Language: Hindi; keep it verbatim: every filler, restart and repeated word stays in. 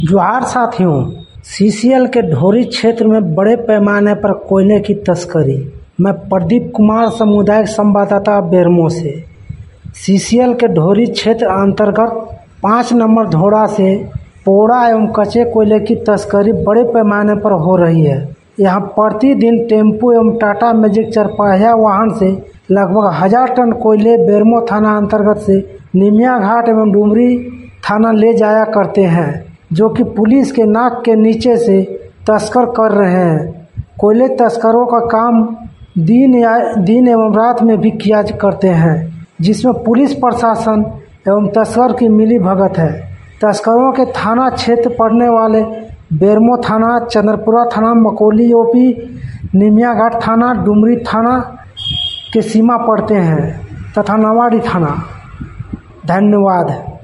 जोहार साथियों। सीसीएल के ढोरी क्षेत्र में बड़े पैमाने पर कोयले की तस्करी। मैं प्रदीप कुमार, सामुदायिक संवाददाता बेरमो से। सीसीएल के ढोरी क्षेत्र अंतर्गत पाँच नंबर धोड़ा से पोड़ा एवं कच्चे कोयले की तस्करी बड़े पैमाने पर हो रही है। यहाँ प्रतिदिन टेम्पो एवं टाटा मैजिक चारपहिया वाहन से लगभग हजार टन कोयले बेरमो थाना अंतर्गत से निमिया घाट एवं डुमरी थाना ले जाया करते हैं, जो कि पुलिस के नाक के नीचे से तस्कर कर रहे हैं। कोयले तस्करों का काम दिन या दिन एवं रात में भी किया करते हैं, जिसमें पुलिस प्रशासन एवं तस्कर की मिली भगत है। तस्करों के थाना क्षेत्र पड़ने वाले बेरमो थाना, चंद्रपुरा थाना, मकोली ओपी, निमिया घाट थाना, डुमरी थाना के सीमा पड़ते हैं तथा नवाड़ी थाना। धन्यवाद।